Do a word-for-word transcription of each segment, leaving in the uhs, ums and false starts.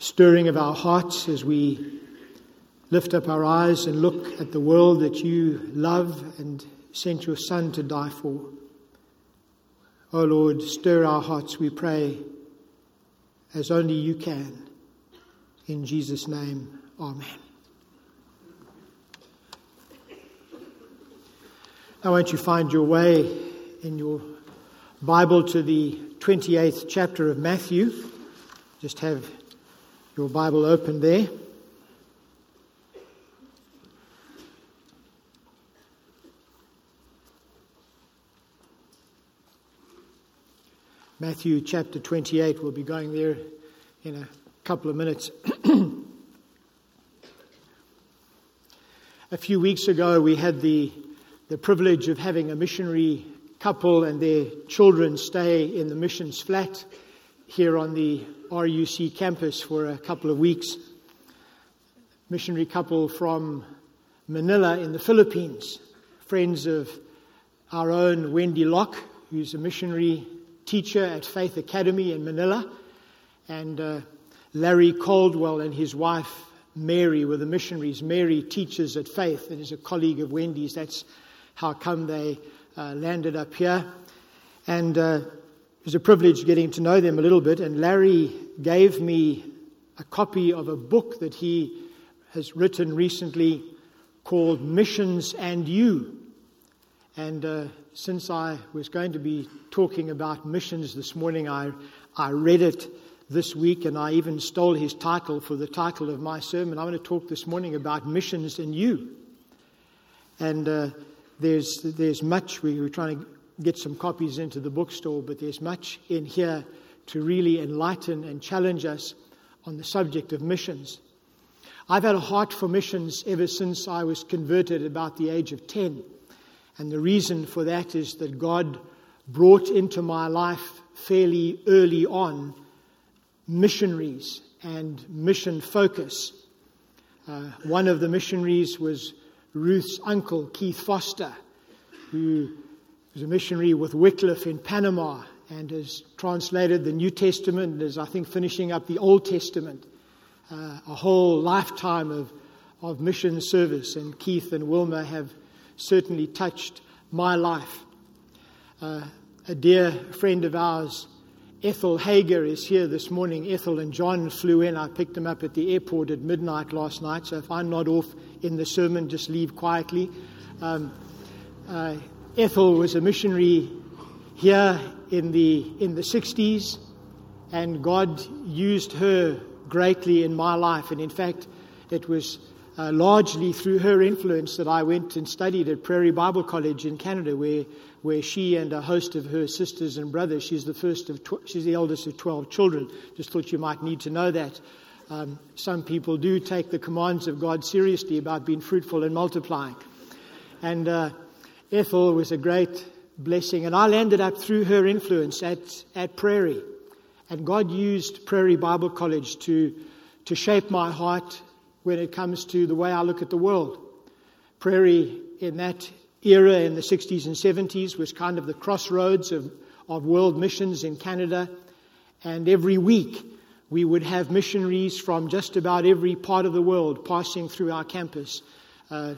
stirring of our hearts as we lift up our eyes and look at the world that you love and sent your Son to die for. Oh Lord, stir our hearts, we pray, as only you can. In Jesus' name, amen. Now won't you find your way in your Bible to the twenty-eighth chapter of Matthew. Just have your Bible open there. Matthew chapter twenty-eight, we'll be going there in a couple of minutes. A few weeks ago we had the, the privilege of having a missionary couple and their children stay in the missions flat here on the R U C campus for a couple of weeks. Missionary couple from Manila in the Philippines, friends of our own Wendy Locke, who's a missionary teacher at Faith Academy in Manila, and uh, Larry Caldwell and his wife Mary were the missionaries. Mary teaches at Faith and is a colleague of Wendy's. That's how come they uh, landed up here. And uh, it was a privilege getting to know them a little bit. And Larry gave me a copy of a book that he has written recently called Missions and You. And uh, since I was going to be talking about missions this morning, I I read it this week, and I even stole his title for the title of my sermon. I want to talk this morning about missions and you. And uh, there's there's much. We were trying to get some copies into the bookstore, but there's much in here to really enlighten and challenge us on the subject of missions. I've had a heart for missions ever since I was converted about the age of ten. And the reason for that is that God brought into my life fairly early on missionaries and mission focus. Uh, one of the missionaries was Ruth's uncle, Keith Foster, who was a missionary with Wycliffe in Panama and has translated the New Testament and is, I think, finishing up the Old Testament. Uh, a whole lifetime of, of mission service. And Keith and Wilma have certainly touched my life. Uh, a dear friend of ours, Ethel Hager, is here this morning. Ethel and John flew in. I picked them up at the airport at midnight last night, so if I nod off in the sermon, just leave quietly. Um, uh, Ethel was a missionary here in the in the sixties, and God used her greatly in my life. And in fact, it was Uh, largely through her influence that I went and studied at Prairie Bible College in Canada, where where she and a host of her sisters and brothers. She's the first of tw- she's the eldest of twelve children. Just thought you might need to know that. Um, some people do take the commands of God seriously about being fruitful and multiplying. And uh, Ethel was a great blessing, and I landed up through her influence at at Prairie, and God used Prairie Bible College to to shape my heart when it comes to the way I look at the world. Prairie in that era, in the sixties and seventies, was kind of the crossroads of, of world missions in Canada. And every week we would have missionaries from just about every part of the world passing through our campus, uh,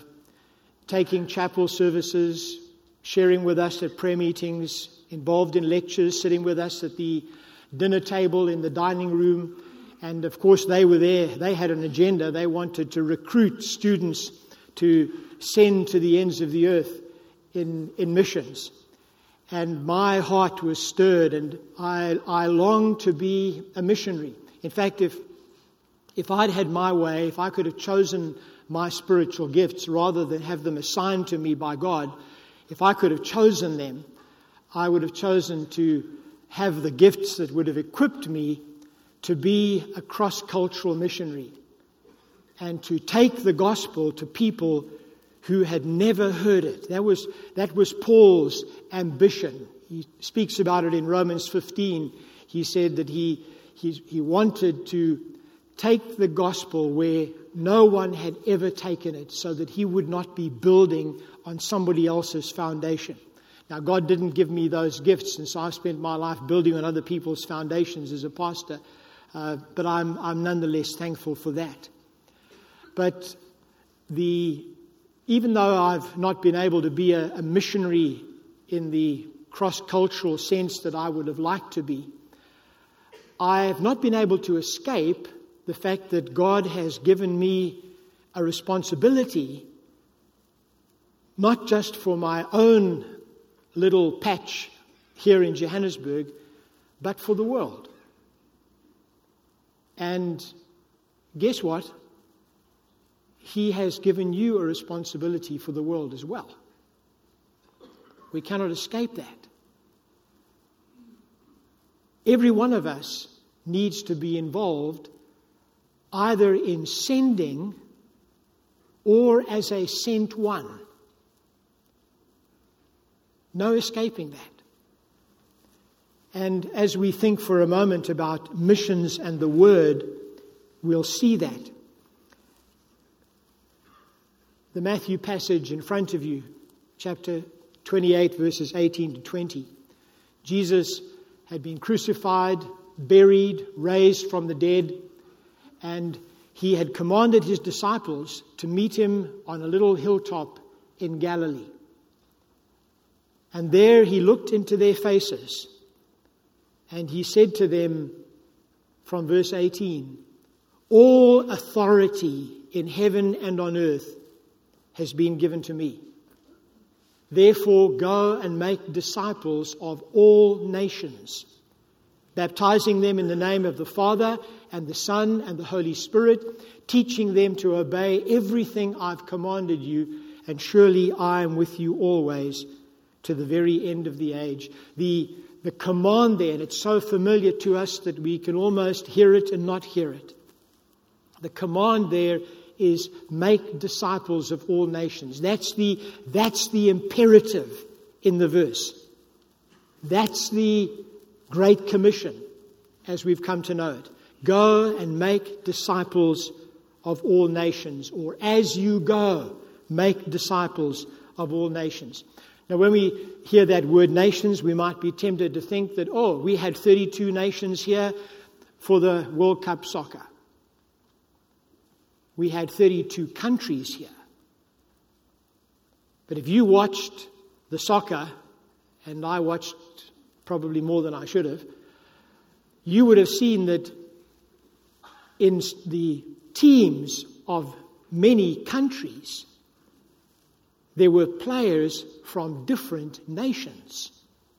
taking chapel services, sharing with us at prayer meetings, involved in lectures, sitting with us at the dinner table in the dining room. And of course they were there. They had an agenda. They wanted to recruit students to send to the ends of the earth in, in missions. And my heart was stirred, and I, I longed to be a missionary. In fact, if if I'd had my way, if I could have chosen my spiritual gifts rather than have them assigned to me by God, if I could have chosen them, I would have chosen to have the gifts that would have equipped me to be a cross-cultural missionary and to take the gospel to people who had never heard it. That was that was Paul's ambition. He speaks about it in Romans fifteen. He said that he he, he wanted to take the gospel where no one had ever taken it, so that he would not be building on somebody else's foundation. Now, God didn't give me those gifts, and so I've spent my life building on other people's foundations as a pastor. Uh, but I'm, I'm nonetheless thankful for that. But the even though I've not been able to be a, a missionary in the cross-cultural sense that I would have liked to be, I have not been able to escape the fact that God has given me a responsibility, not just for my own little patch here in Johannesburg, but for the world. And guess what? He has given you a responsibility for the world as well. We cannot escape that. Every one of us needs to be involved either in sending or as a sent one. No escaping that. And as we think for a moment about missions and the Word, we'll see that. The Matthew passage in front of you, chapter twenty-eight, verses eighteen to twenty. Jesus had been crucified, buried, raised from the dead, and he had commanded his disciples to meet him on a little hilltop in Galilee. And there he looked into their faces, and he said to them from verse eighteen, "All authority in heaven and on earth has been given to me. Therefore go and make disciples of all nations, baptizing them in the name of the Father and the Son and the Holy Spirit, teaching them to obey everything I've commanded you, and surely I am with you always to the very end of the age." The, the command there, and it's so familiar to us that we can almost hear it and not hear it. The command there is make disciples of all nations. That's the, that's the imperative in the verse. That's the Great Commission, as we've come to know it. Go and make disciples of all nations, or as you go, make disciples of all nations. Now, when we hear that word nations, we might be tempted to think that, oh, we had thirty-two nations here for the World Cup soccer. We had thirty-two countries here. But if you watched the soccer, and I watched probably more than I should have, you would have seen that in the teams of many countries, there were players from different nations.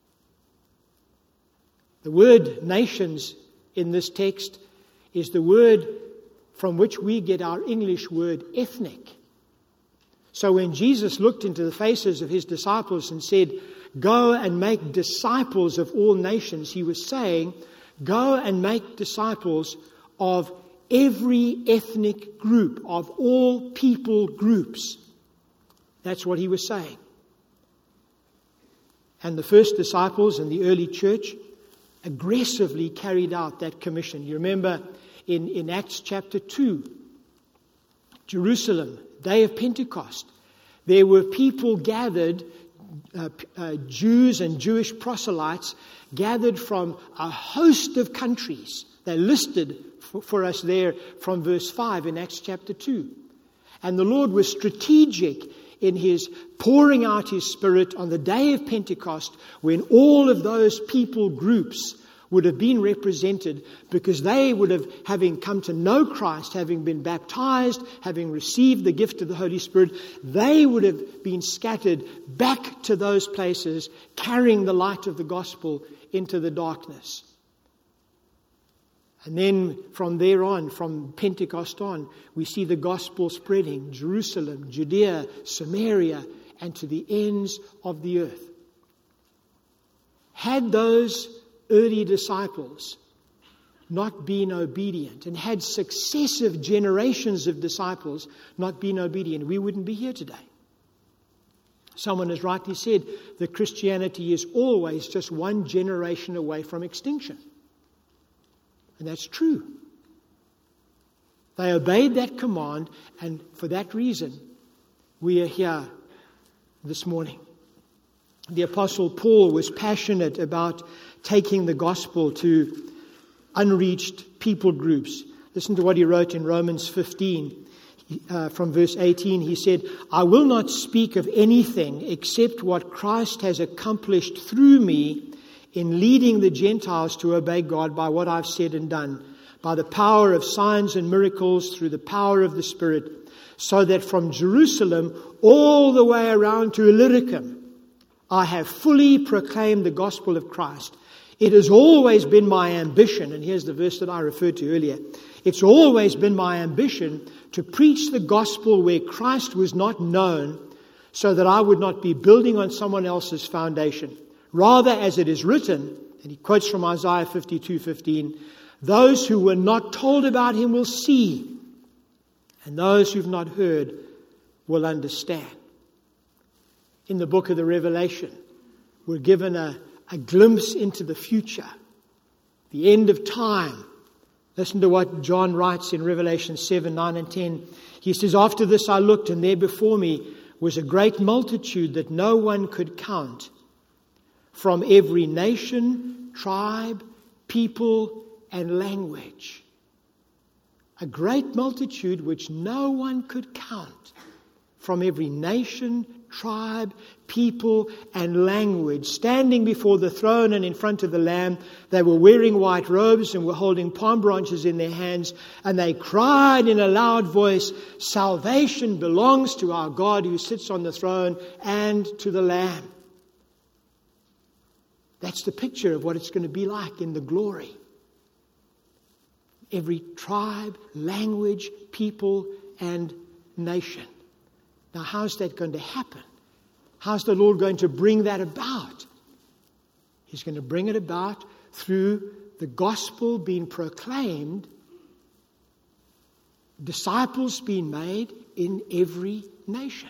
The word nations in this text is the word from which we get our English word ethnic. So when Jesus looked into the faces of his disciples and said, "Go and make disciples of all nations," he was saying, go and make disciples of every ethnic group, of all people groups. That's what he was saying. And the first disciples in the early church aggressively carried out that commission. You remember in, in Acts chapter two, Jerusalem, day of Pentecost, there were people gathered, uh, uh, Jews and Jewish proselytes, gathered from a host of countries. They're listed for, for us there from verse five in Acts chapter two. And the Lord was strategic in his pouring out his Spirit on the day of Pentecost, when all of those people groups would have been represented, because they would have, having come to know Christ, having been baptized, having received the gift of the Holy Spirit, they would have been scattered back to those places, carrying the light of the gospel into the darkness. And then from there on, from Pentecost on, we see the gospel spreading Jerusalem, Judea, Samaria, and to the ends of the earth. Had those early disciples not been obedient, and had successive generations of disciples not been obedient, we wouldn't be here today. Someone has rightly said that Christianity is always just one generation away from extinction. And that's true. They obeyed that command, and for that reason, we are here this morning. The Apostle Paul was passionate about taking the gospel to unreached people groups. Listen to what he wrote in Romans fifteen, uh, from verse eighteen. He said, I will not speak of anything except what Christ has accomplished through me in leading the Gentiles to obey God by what I've said and done, by the power of signs and miracles through the power of the Spirit, so that from Jerusalem all the way around to Illyricum, I have fully proclaimed the gospel of Christ. It has always been my ambition, and here's the verse that I referred to earlier. It's always been my ambition to preach the gospel where Christ was not known, so that I would not be building on someone else's foundation. Rather, as it is written, and he quotes from Isaiah fifty-two fifteen, those who were not told about him will see, and those who've not heard will understand. In the book of the Revelation, we're given a, a glimpse into the future, the end of time. Listen to what John writes in Revelation seven, nine and ten. He says, after this I looked, and there before me was a great multitude that no one could count, from every nation, tribe, people, and language. A great multitude which no one could count, from every nation, tribe, people, and language, standing before the throne and in front of the Lamb. They were wearing white robes and were holding palm branches in their hands, and they cried in a loud voice, salvation belongs to our God who sits on the throne and to the Lamb. That's the picture of what it's going to be like in the glory. Every tribe, language, people, and nation. Now, how's that going to happen? How's the Lord going to bring that about? He's going to bring it about through the gospel being proclaimed, disciples being made in every nation.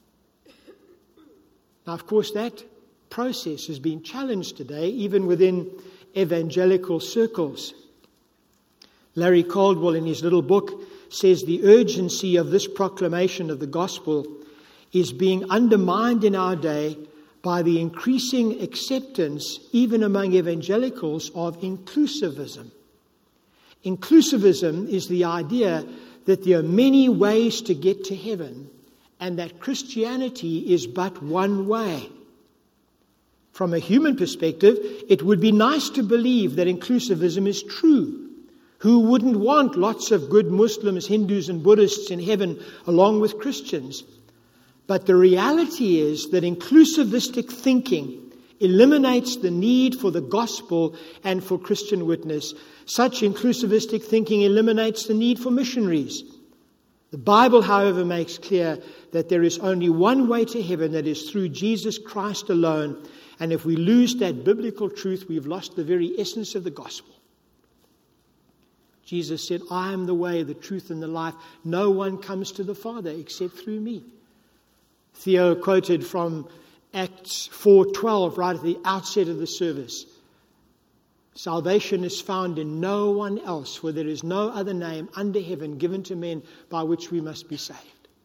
Now, of course, that process has been challenged today, even within evangelical circles. Larry Caldwell, in his little book, says the urgency of this proclamation of the gospel is being undermined in our day by the increasing acceptance, even among evangelicals, of inclusivism. Inclusivism is the idea that there are many ways to get to heaven, and that Christianity is but one way. From a human perspective, it would be nice to believe that inclusivism is true. Who wouldn't want lots of good Muslims, Hindus, and Buddhists in heaven along with Christians? But the reality is that inclusivistic thinking eliminates the need for the gospel and for Christian witness. Such inclusivistic thinking eliminates the need for missionaries. The Bible, however, makes clear that there is only one way to heaven, that is through Jesus Christ alone. And if we lose that biblical truth, we've lost the very essence of the gospel. Jesus said, I am the way, the truth, and the life. No one comes to the Father except through me. Theo quoted from Acts four twelve right at the outset of the service. Salvation is found in no one else, for there is no other name under heaven given to men by which we must be saved.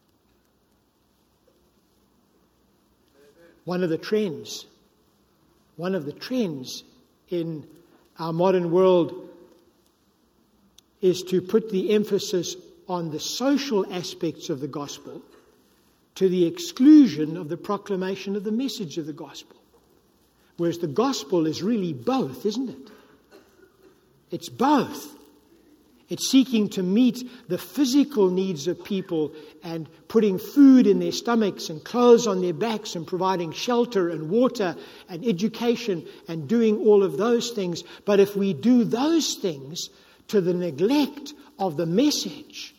One of the trends, one of the trends in our modern world is to put the emphasis on the social aspects of the gospel to the exclusion of the proclamation of the message of the gospel. Whereas the gospel is really both, isn't it? It's both. It's seeking to meet the physical needs of people and putting food in their stomachs and clothes on their backs and providing shelter and water and education and doing all of those things. But if we do those things to the neglect of the message,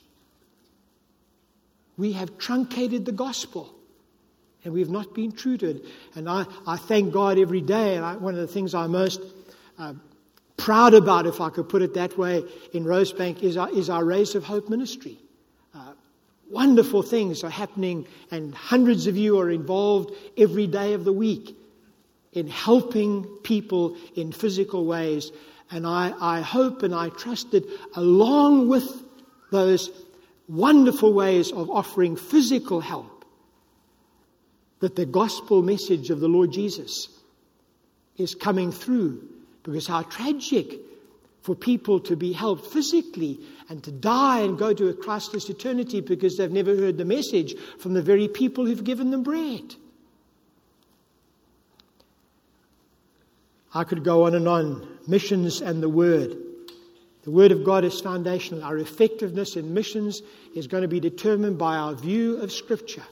we have truncated the gospel and we've not been true to it. And I, I thank God every day. And I, one of the things I'm most uh, proud about, if I could put it that way, in Rosebank is our, is our Rays of Hope ministry. Uh, wonderful things are happening, and hundreds of you are involved every day of the week in helping people in physical ways. And I, I hope and I trust that along with those wonderful ways of offering physical help, that the gospel message of the Lord Jesus is coming through. Because how tragic for people to be helped physically and to die and go to a Christless eternity because they've never heard the message from the very people who've given them bread. I could go on and on. Missions and the Word. The Word of God is foundational. Our effectiveness in missions is going to be determined by our view of Scripture.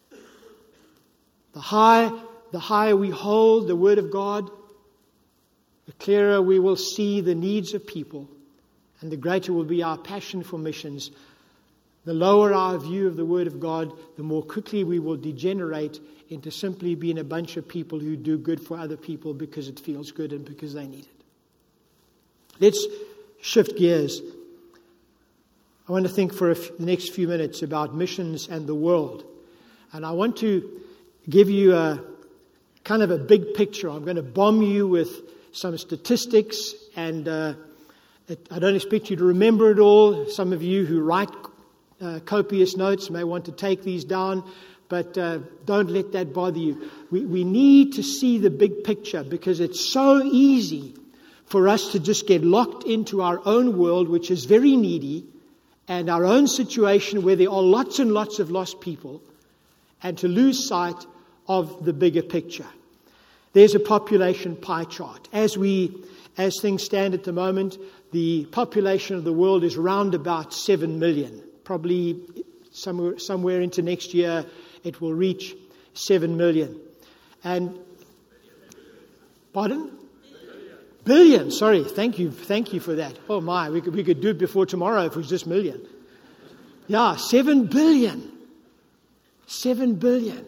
The high, the higher we hold the Word of God, the clearer we will see the needs of people, and the greater will be our passion for missions. The lower our view of the Word of God, the more quickly we will degenerate into simply being a bunch of people who do good for other people because it feels good and because they need it. Let's shift gears. I want to think for the next few minutes about missions and the world. And I want to give you a kind of a big picture. I'm going to bomb you with some statistics, and uh, it, I don't expect you to remember it all. Some of you who write uh, copious notes may want to take these down, but uh, don't let that bother you. We, we need to see the big picture because it's so easy for us to just get locked into our own world, which is very needy, and our own situation where there are lots and lots of lost people, and to lose sight of the bigger picture. There's a population pie chart. As we, as things stand at the moment, the population of the world is around about seven million. Probably somewhere, somewhere into next year, it will reach seven million. And, pardon? Billion. Sorry. Thank you. Thank you for that. Oh my, we could, we could do it before tomorrow if it was just million. Yeah, seven billion. Seven billion.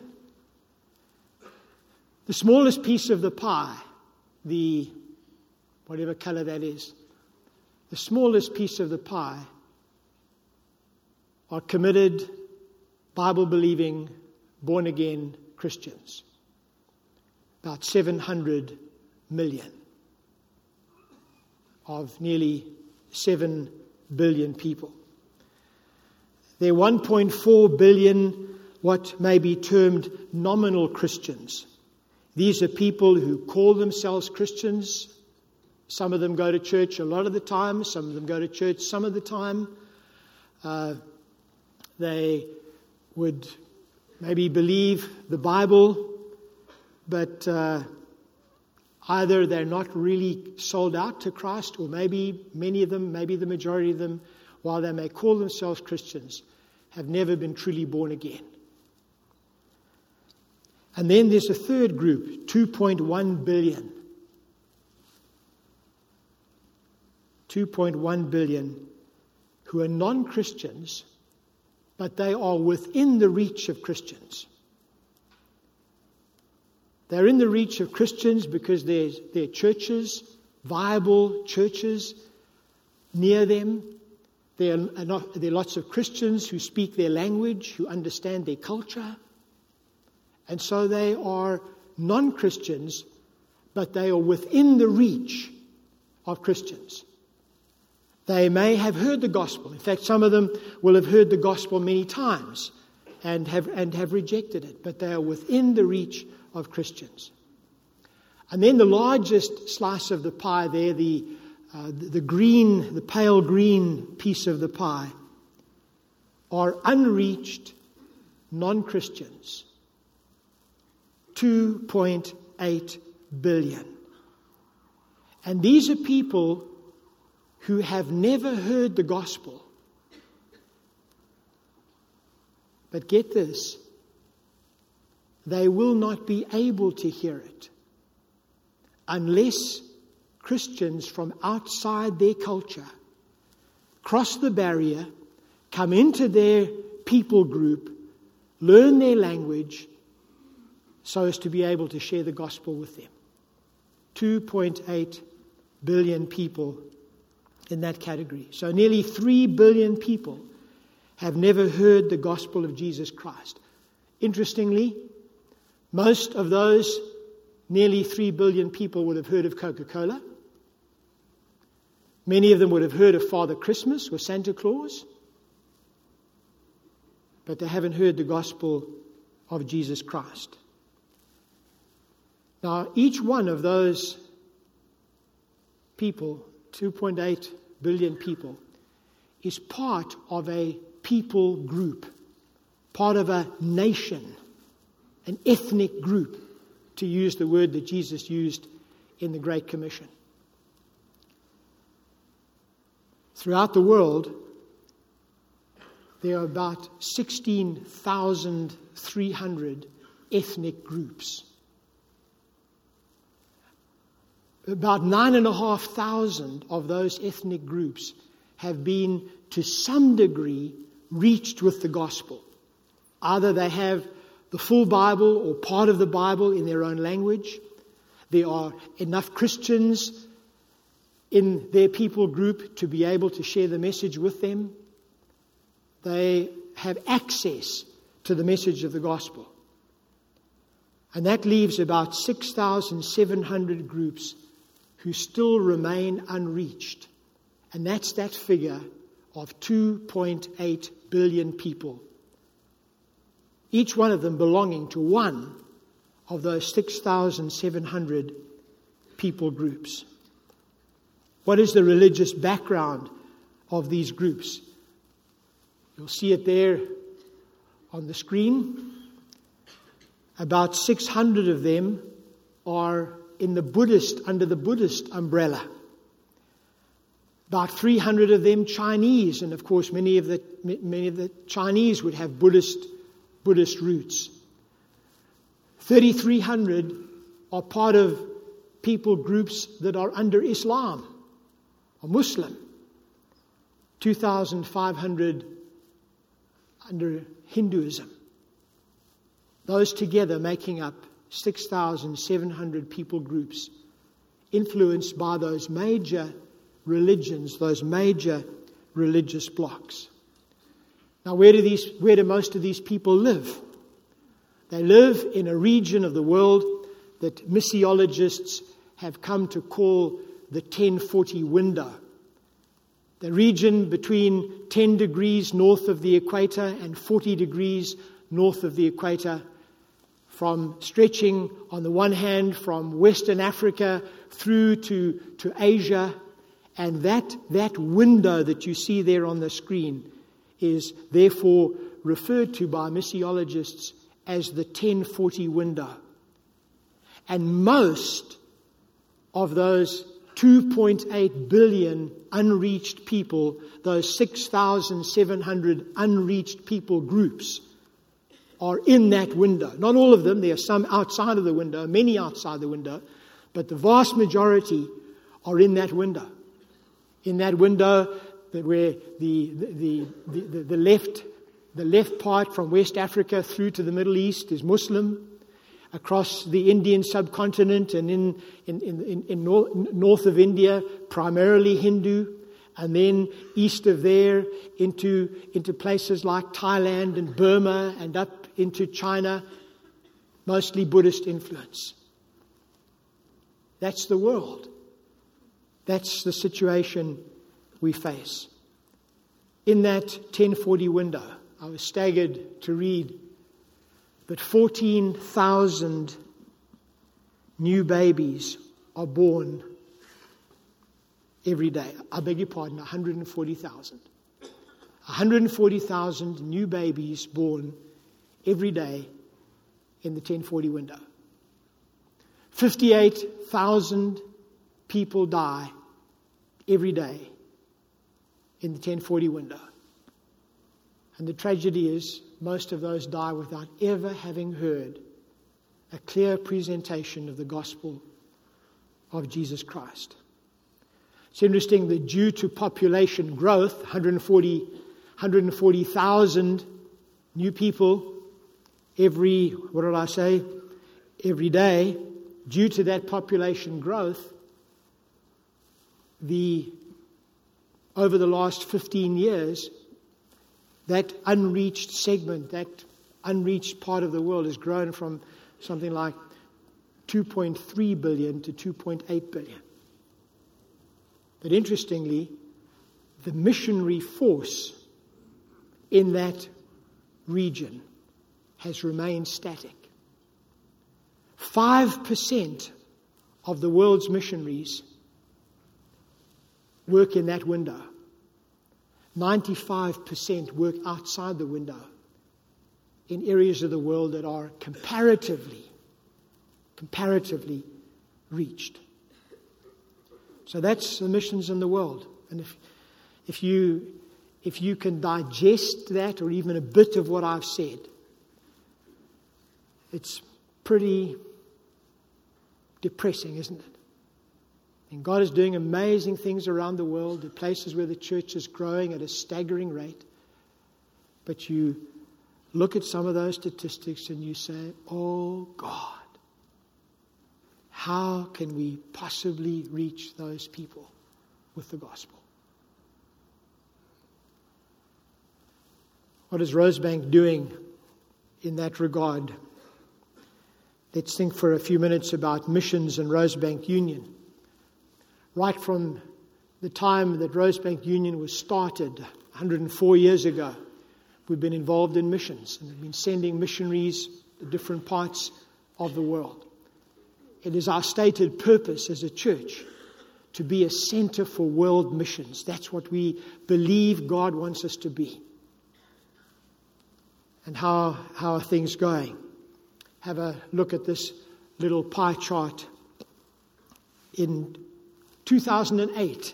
The smallest piece of the pie, the whatever color that is, the smallest piece of the pie are committed, Bible-believing, born-again Christians. About seven hundred million of nearly seven billion people. There are one point four billion what may be termed nominal Christians. These are people who call themselves Christians. Some of them go to church a lot of the time. Some of them go to church some of the time. Uh, they would maybe believe the Bible, but uh, either they're not really sold out to Christ, or maybe many of them, maybe the majority of them, while they may call themselves Christians, have never been truly born again. And then there's a third group, two point one billion. two point one billion who are non-Christians, but they are within the reach of Christians. They're in the reach of Christians because there's, there are churches, viable churches near them. There are, not, there are lots of Christians who speak their language, who understand their culture. And so they are non-Christians, but they are within the reach of Christians. They may have heard the gospel. In fact, some of them will have heard the gospel many times and have, and have rejected it, but they are within the reach of Christians. And then the largest slice of the pie there, the, uh, the, the green, the pale green piece of the pie, are unreached non-Christians. two point eight billion. And these are people who have never heard the gospel. But get this, they will not be able to hear it unless Christians from outside their culture cross the barrier, come into their people group, learn their language, so as to be able to share the gospel with them. two point eight billion people in that category. So nearly three billion people have never heard the gospel of Jesus Christ. Interestingly, most of those nearly three billion people would have heard of Coca-Cola. Many of them would have heard of Father Christmas or Santa Claus. But they haven't heard the gospel of Jesus Christ. Now, each one of those people two point eight billion people, is part of a people group, part of a nation, an ethnic group, to use the word that Jesus used in the Great Commission. Throughout the world, there are about sixteen thousand three hundred ethnic groups. About nine and a half thousand of those ethnic groups have been, to some degree, reached with the gospel. Either they have the full Bible or part of the Bible in their own language. There are enough Christians in their people group to be able to share the message with them. They have access to the message of the gospel. And that leaves about six thousand seven hundred groups who still remain unreached. And that's that figure of two point eight billion people. Each one of them belonging to one of those six thousand seven hundred people groups. What is the religious background of these groups? You'll see it there on the screen. About six hundred of them are in the Buddhist, under the Buddhist umbrella. About three hundred of them Chinese, and of course many of the many of the Chinese would have Buddhist Buddhist roots. thirty-three hundred are part of people groups that are under Islam or Muslim. two thousand five hundred under Hinduism. Those together making up six thousand seven hundred people groups influenced by those major religions, those major religious blocks. Now, where do these, where do most of these people live? They live in a region of the world that missiologists have come to call the ten forty window. The region between ten degrees north of the equator and forty degrees north of the equator, from stretching on the one hand from Western Africa through to, to Asia. And that, that window that you see there on the screen is therefore referred to by missiologists as the ten forty window. And most of those two point eight billion unreached people, those six thousand seven hundred unreached people groups, are in that window. Not all of them, there are some outside of the window, many outside the window, but the vast majority are in that window. In that window where the, the, the, the, the left the left part from West Africa through to the Middle East is Muslim, across the Indian subcontinent and in, in, in, in north of India, primarily Hindu, and then east of there into, into places like Thailand and Burma and up into China, mostly Buddhist influence. That's the world. That's the situation we face. In that ten forty window, I was staggered to read that fourteen thousand new babies are born every day. I beg your pardon, one hundred forty thousand. one hundred forty thousand new babies born every day in the ten forty window. fifty-eight thousand people die every day in the ten forty window. And the tragedy is, most of those die without ever having heard a clear presentation of the gospel of Jesus Christ. It's interesting that due to population growth, one hundred forty, one hundred forty thousand new people every, what did I say, every day, due to that population growth, the over the last fifteen years, that unreached segment, that unreached part of the world has grown from something like two point three billion to two point eight billion. But interestingly, the missionary force in that region has remained static. Five percent of the world's missionaries work in that window. ninety-five percent work outside the window in areas of the world that are comparatively, comparatively reached. So that's the missions in the world. And if if you if you can digest that, or even a bit of what I've said, it's pretty depressing, isn't it? And God is doing amazing things around the world, the places where the church is growing at a staggering rate. But you look at some of those statistics and you say, oh God, how can we possibly reach those people with the gospel? What is Rosebank doing in that regard? Let's think for a few minutes about missions and Rosebank Union. Right from the time that Rosebank Union was started one hundred four years ago, we've been involved in missions and we've been sending missionaries to different parts of the world. It is our stated purpose as a church to be a center for world missions. That's what we believe God wants us to be. And how, how are things going? Have a look at this little pie chart. In two thousand eight,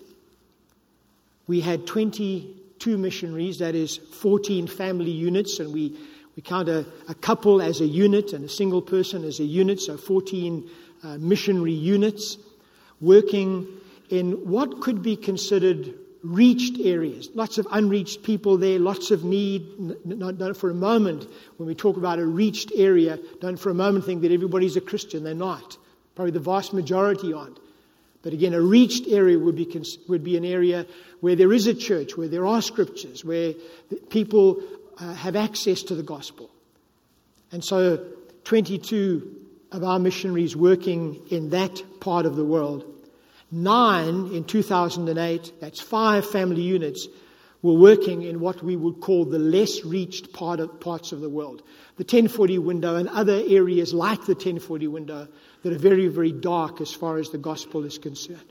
we had twenty-two missionaries, that is fourteen family units, and we, we count a, a couple as a unit and a single person as a unit, so fourteen uh, missionary units working in what could be considered reached areas. Lots of unreached people there, lots of need. Not, not for a moment, when we talk about a reached area, don't for a moment think that everybody's a Christian. They're not. Probably the vast majority aren't. But again, a reached area would be would be an area where there is a church, where there are scriptures, where people uh, have access to the gospel. And so twenty-two of our missionaries working in that part of the world. Nine in two thousand eight, that's five family units, were working in what we would call the less reached part of, parts of the world. The ten forty window and other areas like the ten forty window that are very, very dark as far as the gospel is concerned.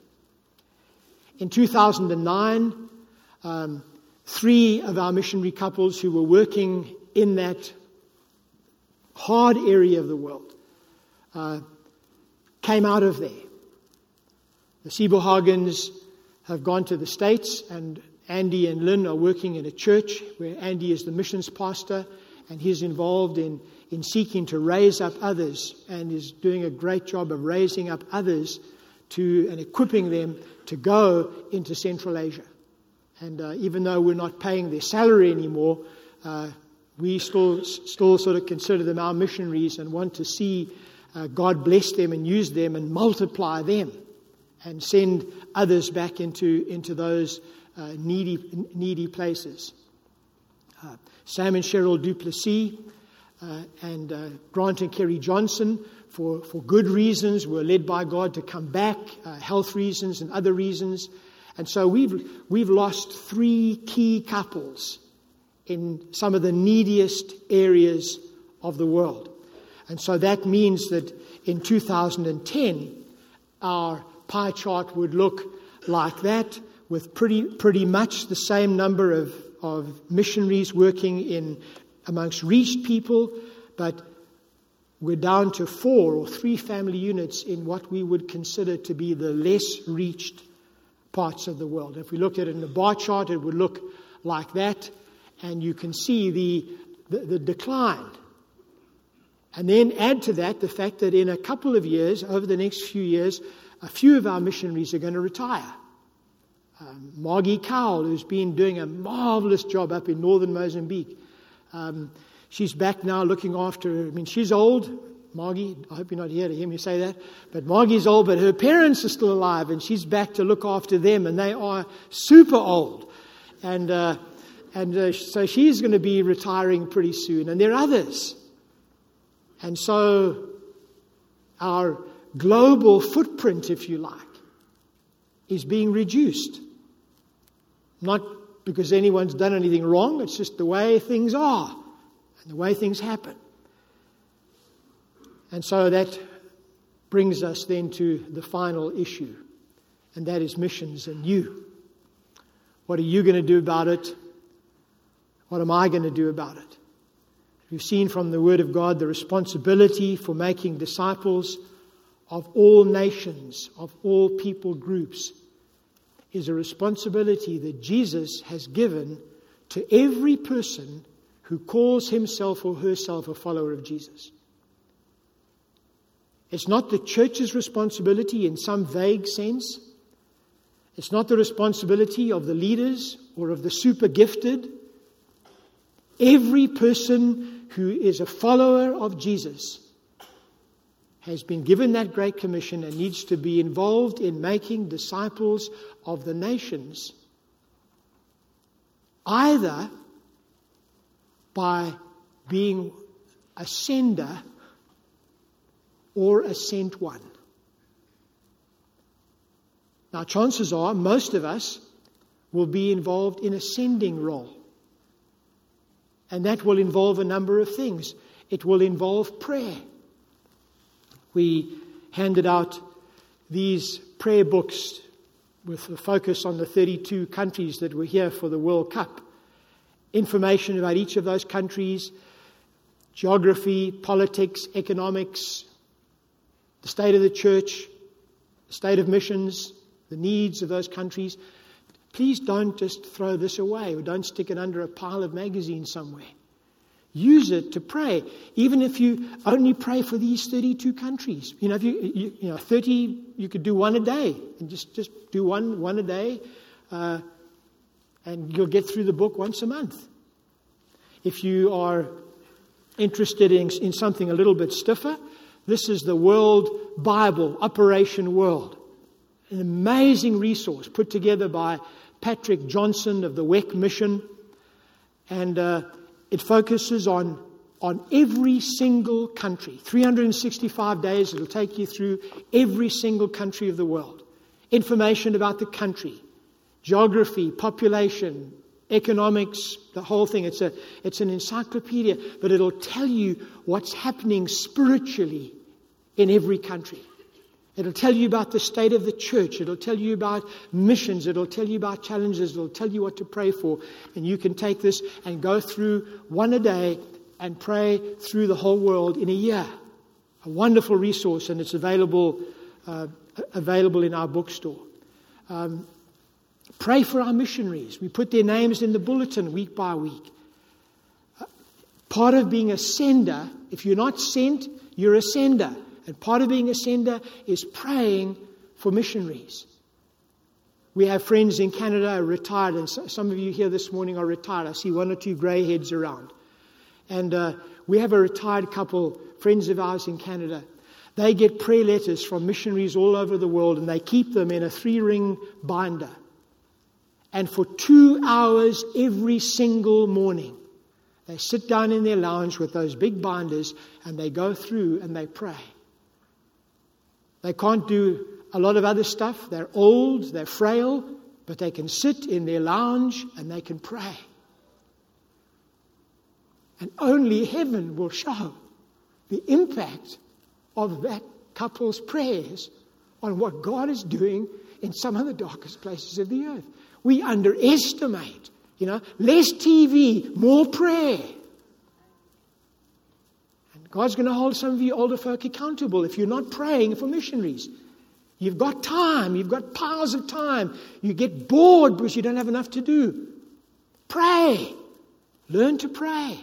In two thousand nine, um, three of our missionary couples who were working in that hard area of the world uh, came out of there. The Sieberhagens have gone to the States, and Andy and Lynn are working in a church where Andy is the missions pastor, and he's involved in, in seeking to raise up others and is doing a great job of raising up others to and equipping them to go into Central Asia. And uh, even though we're not paying their salary anymore, uh, we still still sort of consider them our missionaries and want to see uh, God bless them and use them and multiply them and send others back into, into those uh, needy needy places. Uh, Sam and Cheryl Duplessis uh, and uh, Grant and Kerry Johnson, for, for good reasons, were led by God to come back, uh, health reasons and other reasons. And so we've we've lost three key couples in some of the neediest areas of the world. And so that means that in two thousand ten, our pie chart would look like that, with pretty pretty much the same number of, of missionaries working in amongst reached people, but we're down to four or three family units in what we would consider to be the less reached parts of the world. If we looked at it in the bar chart, it would look like that, and you can see the, the, the decline. And then add to that the fact that in a couple of years, over the next few years, a few of our missionaries are going to retire. Um, Margie Cowell, who's been doing a marvelous job up in northern Mozambique, um, she's back now looking after, I mean, she's old. Margie, I hope you're not here to hear me say that, but Margie's old, but her parents are still alive, and she's back to look after them, and they are super old. And uh, and uh, so she's going to be retiring pretty soon, and there are others. And so our global footprint, if you like, is being reduced. Not because anyone's done anything wrong, it's just the way things are and the way things happen. And so that brings us then to the final issue, and that is missions and you. What are you going to do about it? What am I going to do about it? We've seen from the Word of God the responsibility for making disciples of all nations, of all people groups, is a responsibility that Jesus has given to every person who calls himself or herself a follower of Jesus. It's not the church's responsibility in some vague sense. It's not the responsibility of the leaders or of the super gifted. Every person who is a follower of Jesus has been given that great commission and needs to be involved in making disciples of the nations, either by being a sender or a sent one. Now, chances are most of us will be involved in a sending role. And that will involve a number of things. It will involve prayer. We handed out these prayer books with a focus on the thirty-two countries that were here for the World Cup. Information about each of those countries, geography, politics, economics, the state of the church, the state of missions, the needs of those countries. Please don't just throw this away or don't stick it under a pile of magazines somewhere. Use it to pray, even if you only pray for these thirty-two countries. You know, if you, you, you know, thirty, you could do one a day, and just, just do one one a day, uh, and you'll get through the book once a month. If you are interested in, in something a little bit stiffer, this is the World Bible, Operation World, an amazing resource put together by Patrick Johnson of the W E C Mission, and uh, it focuses on, on every single country. three hundred sixty-five days, it'll take you through every single country of the world. Information about the country, geography, population, economics, the whole thing. It's a it's an encyclopedia, but it'll tell you what's happening spiritually in every country. It'll tell you about the state of the church. It'll tell you about missions. It'll tell you about challenges. It'll tell you what to pray for. And you can take this and go through one a day and pray through the whole world in a year. A wonderful resource, and it's available uh, available in our bookstore. Um, pray for our missionaries. We put their names in the bulletin week by week. Uh, part of being a sender, if you're not sent, you're a sender. And part of being a sender is praying for missionaries. We have friends in Canada retired, and some of you here this morning are retired. I see one or two grey heads around. And uh, we have a retired couple, friends of ours in Canada. They get prayer letters from missionaries all over the world, and they keep them in a three-ring binder. And for two hours every single morning, they sit down in their lounge with those big binders, and they go through and they pray. They can't do a lot of other stuff. They're old, they're frail, but they can sit in their lounge and they can pray. And only heaven will show the impact of that couple's prayers on what God is doing in some of the darkest places of the earth. We underestimate, you know, less T V, more prayer. God's going to hold some of you older folk accountable if you're not praying for missionaries. You've got time. You've got piles of time. You get bored because you don't have enough to do. Pray. Learn to pray.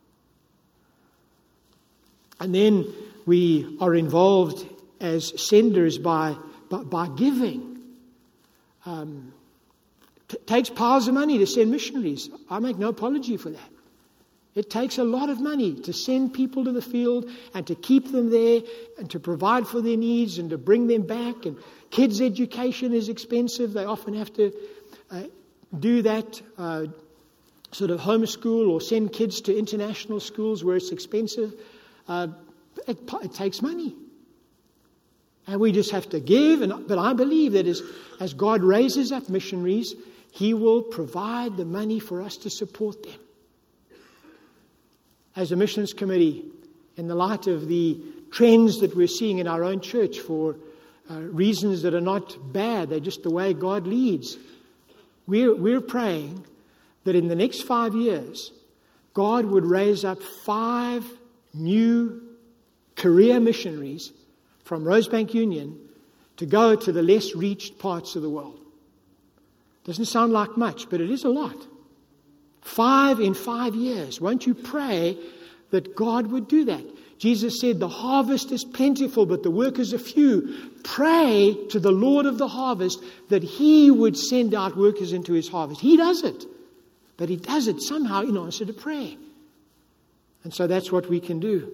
And then we are involved as senders by, by, by giving. Um, it takes piles of money to send missionaries. I make no apology for that. It takes a lot of money to send people to the field and to keep them there and to provide for their needs and to bring them back. And kids' education is expensive. They often have to uh, do that, uh, sort of homeschool or send kids to international schools where it's expensive. Uh, it, it takes money. And we just have to give. And, but I believe that as, as God raises up missionaries, He will provide the money for us to support them. As a missions committee, in the light of the trends that we're seeing in our own church for uh, reasons that are not bad, they're just the way God leads, We're, we're praying that in the next five years, God would raise up five new career missionaries from Rosebank Union to go to the less reached parts of the world. Doesn't sound like much, but it is a lot. Five in five years. Won't you pray that God would do that? Jesus said, the harvest is plentiful, but the workers are few. Pray to the Lord of the harvest that He would send out workers into His harvest. He does it. But He does it somehow in answer to prayer. And so that's what we can do.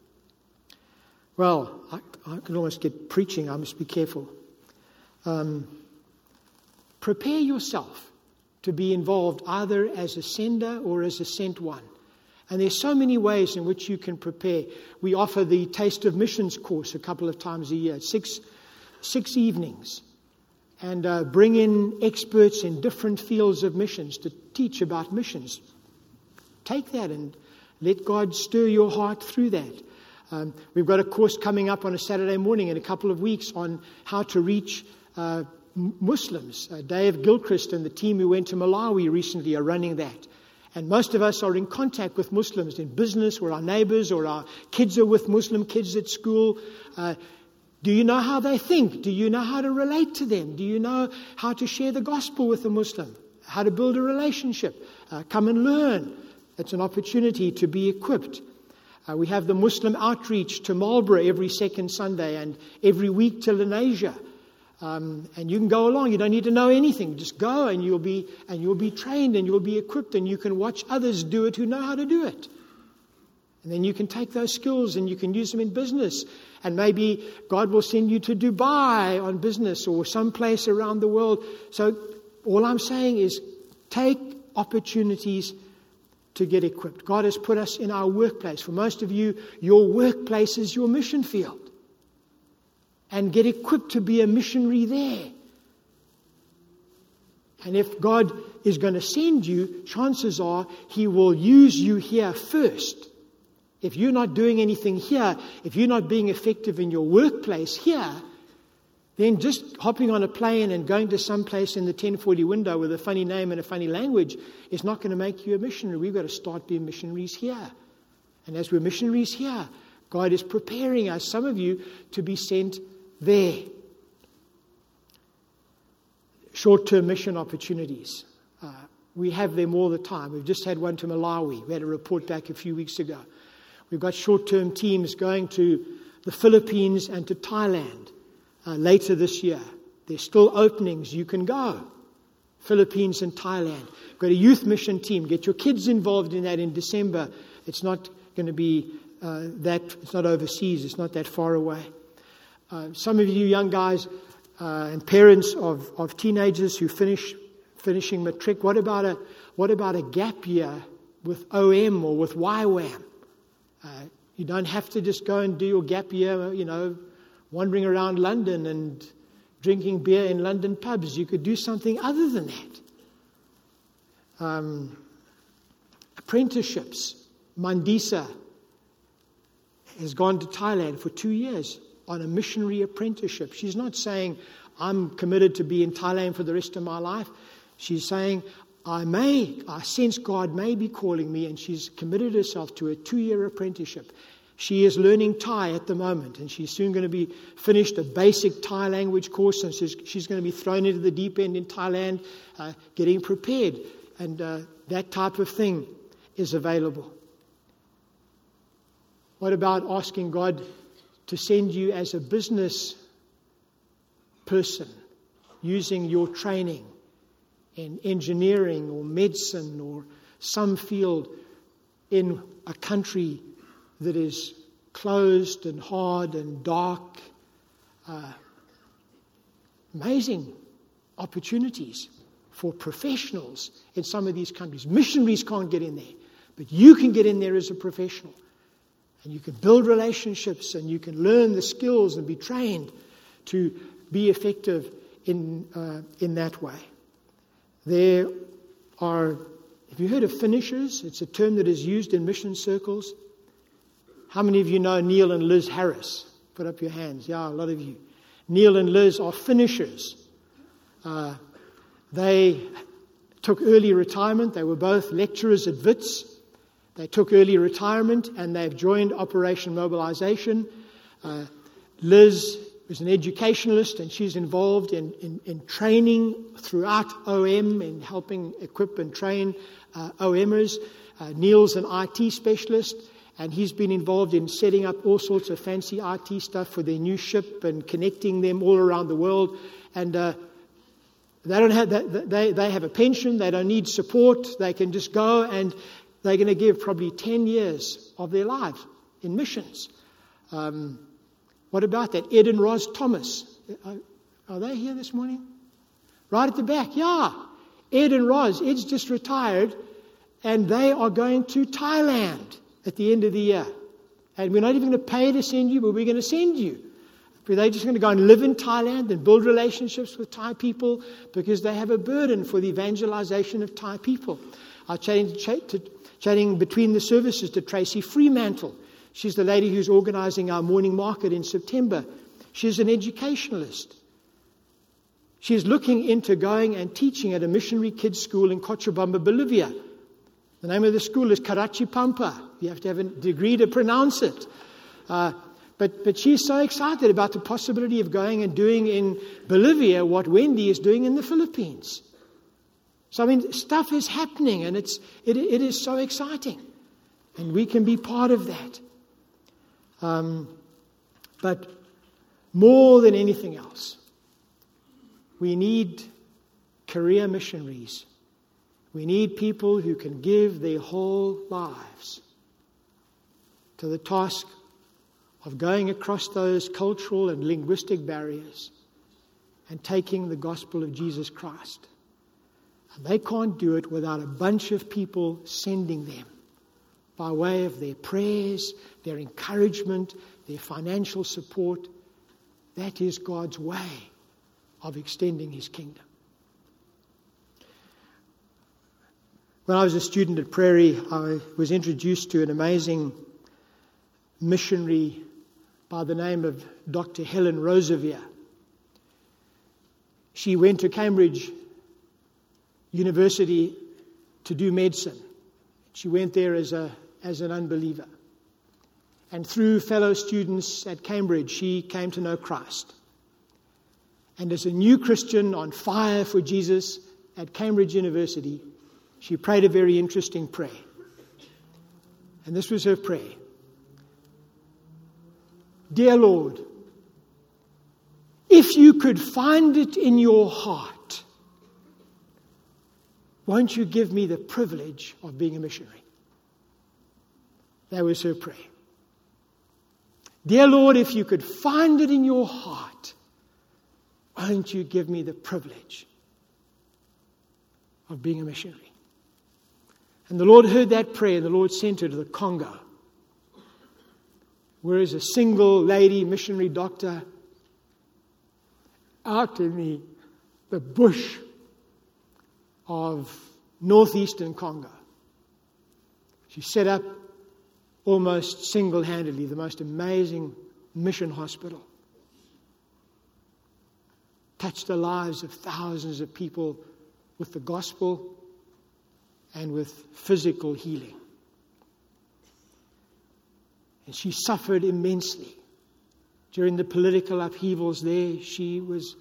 Well, I, I can almost get preaching. I must be careful. Um, prepare yourself to be involved either as a sender or as a sent one. And there's so many ways in which you can prepare. We offer the Taste of Missions course a couple of times a year, six, six evenings. And uh, bring in experts in different fields of missions to teach about missions. Take that and let God stir your heart through that. Um, we've got a course coming up on a Saturday morning in a couple of weeks on how to reach uh, Muslims. Uh, Dave Gilchrist and the team who went to Malawi recently are running that. And most of us are in contact with Muslims in business, or our neighbors, or our kids are with Muslim kids at school. Uh, do you know how they think? Do you know how to relate to them? Do you know how to share the gospel with a Muslim? How to build a relationship? Uh, come and learn. It's an opportunity to be equipped. Uh, we have the Muslim outreach to Marlborough every second Sunday and every week to Lenasia. Um, and you can go along. You don't need to know anything. Just go, and you'll be and you'll be trained, and you'll be equipped, and you can watch others do it who know how to do it. And then you can take those skills and you can use them in business. And maybe God will send you to Dubai on business or someplace around the world. So all I'm saying is take opportunities to get equipped. God has put us in our workplace. For most of you, your workplace is your mission field. And get equipped to be a missionary there. And if God is going to send you, chances are He will use you here first. If you're not doing anything here, if you're not being effective in your workplace here, then just hopping on a plane and going to some place in the ten forty window with a funny name and a funny language is not going to make you a missionary. We've got to start being missionaries here. And as we're missionaries here, God is preparing us, some of you, to be sent there. Short-term mission opportunities. Uh, we have them all the time. We've just had one to Malawi. We had a report back a few weeks ago. We've got short-term teams going to the Philippines and to Thailand uh, later this year. There's still openings. You can go. Philippines and Thailand. We've got a youth mission team. Get your kids involved in that in December. It's not going to be uh, that, it's not overseas. It's not that far away. Uh, some of you young guys uh, and parents of, of teenagers who finish finishing matric, what about a what about a gap year with O M or with Y WAM? Uh, you don't have to just go and do your gap year, you know, wandering around London and drinking beer in London pubs. You could do something other than that. Um, apprenticeships. Mandisa has gone to Thailand for two years. On a missionary apprenticeship. She's not saying, I'm committed to be in Thailand for the rest of my life. She's saying, I may, I sense God may be calling me, and she's committed herself to a two-year apprenticeship. She is learning Thai at the moment, and she's soon going to be finished a basic Thai language course, and she's, she's going to be thrown into the deep end in Thailand, uh, getting prepared. And uh, that type of thing is available. What about asking God to send you as a business person, using your training in engineering or medicine or some field in a country that is closed and hard and dark? Uh, amazing opportunities for professionals in some of these countries. Missionaries can't get in there, but you can get in there as a professional. And you can build relationships, and you can learn the skills and be trained to be effective in uh, in that way. There are, have you heard of finishers? It's a term that is used in mission circles. How many of you know Neil and Liz Harris? Put up your hands. Yeah, a lot of you. Neil and Liz are finishers. Uh, they took early retirement. They were both lecturers at Wits. They took early retirement and they've joined Operation Mobilization. Uh, Liz is an educationalist and she's involved in, in, in training throughout O M, in helping equip and train uh, OMers. Uh, Neil's an I T specialist and he's been involved in setting up all sorts of fancy I T stuff for their new ship and connecting them all around the world. And uh, they don't have that, they they have a pension. They don't need support. They can just go and they're going to give probably ten years of their lives in missions. Um, what about that? Ed and Roz Thomas. Are, are they here this morning? Right at the back. Yeah. Ed and Roz. Ed's just retired and they are going to Thailand at the end of the year. And we're not even going to pay to send you, but we're going to send you. They're just going to go and live in Thailand and build relationships with Thai people because they have a burden for the evangelization of Thai people. I chatting, chatting between the services to Tracy Fremantle. She's the lady who's organizing our morning market in September. She's an educationalist. She's looking into going and teaching at a missionary kids school in Cochabamba, Bolivia. The name of the school is Karachi Pampa. You have to have a degree to pronounce it. Uh, But but she's so excited about the possibility of going and doing in Bolivia what Wendy is doing in the Philippines. So I mean, stuff is happening, and it's it it is so exciting, and we can be part of that. Um, but more than anything else, we need career missionaries. We need people who can give their whole lives to the task of going across those cultural and linguistic barriers and taking the gospel of Jesus Christ. And they can't do it without a bunch of people sending them by way of their prayers, their encouragement, their financial support. That is God's way of extending His kingdom. When I was a student at Prairie, I was introduced to an amazing missionary by the name of Doctor Helen Roseveare. She went to Cambridge University to do medicine. She went there as a as an unbeliever. And through fellow students at Cambridge, she came to know Christ. And as a new Christian on fire for Jesus at Cambridge University, she prayed a very interesting prayer. And this was her prayer. Dear Lord, if you could find it in your heart, won't you give me the privilege of being a missionary? That was her prayer. Dear Lord, if you could find it in your heart, won't you give me the privilege of being a missionary? And the Lord heard that prayer, and the Lord sent her to the Congo. Whereas a single lady missionary doctor out in the, the bush of northeastern Congo. She set up almost single-handedly the most amazing mission hospital. Touched the lives of thousands of people with the gospel and with physical healing. And she suffered immensely. During the political upheavals there, she was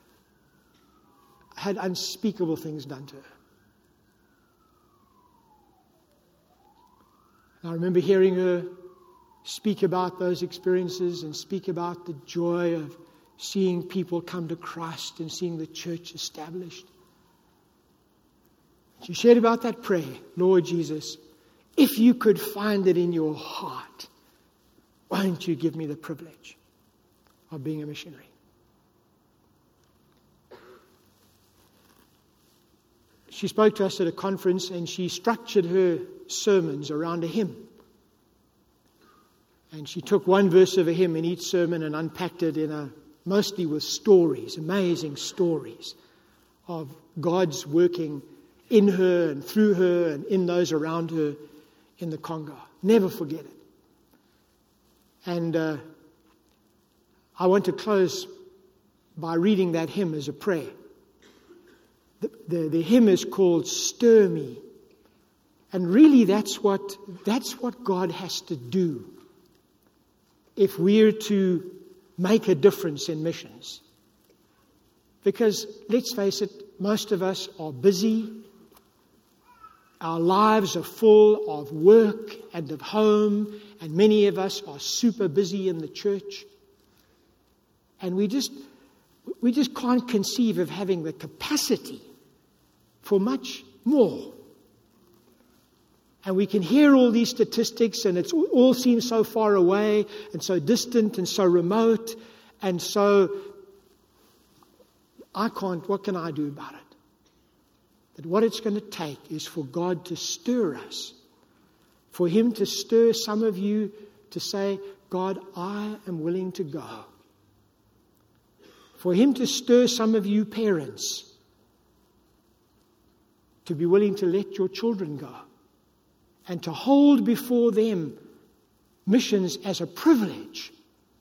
had unspeakable things done to her. And I remember hearing her speak about those experiences and speak about the joy of seeing people come to Christ and seeing the church established. She shared about that prayer, Lord Jesus, if you could find it in your heart, won't you give me the privilege of being a missionary? She spoke to us at a conference and she structured her sermons around a hymn. And she took one verse of a hymn in each sermon and unpacked it in a mostly with stories, amazing stories of God's working in her and through her and in those around her in the Congo. Never forget it. And uh, I want to close by reading that hymn as a prayer. The, the, the hymn is called Stir Me. And really that's what, that's what God has to do if we're to make a difference in missions. Because, let's face it, most of us are busy. Our lives are full of work and of home, and many of us are super busy in the church. And we just, we just can't conceive of having the capacity for much more. And we can hear all these statistics, and it all seems so far away and so distant and so remote. And so I can't, what can I do about it? That what it's going to take is for God to stir us. For Him to stir some of you to say, God, I am willing to go. For Him to stir some of you parents to be willing to let your children go. And to hold before them missions as a privilege.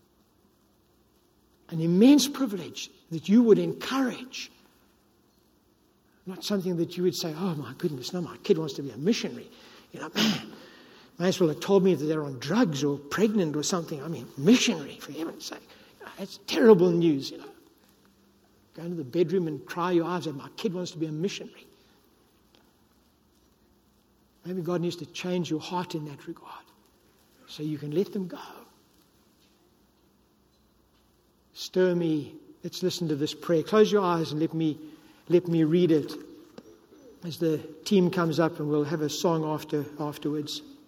An immense privilege that you would encourage. Not something that you would say, oh my goodness, no, my kid wants to be a missionary. You know, man, may as well have told me that they're on drugs or pregnant or something. I mean, missionary, for heaven's sake. You know, it's terrible news, you know. Go into the bedroom and cry your eyes out, my kid wants to be a missionary. Maybe God needs to change your heart in that regard so you can let them go. Stir me. Let's listen to this prayer. Close your eyes and let me let me read it as the team comes up, and we'll have a song after afterwards.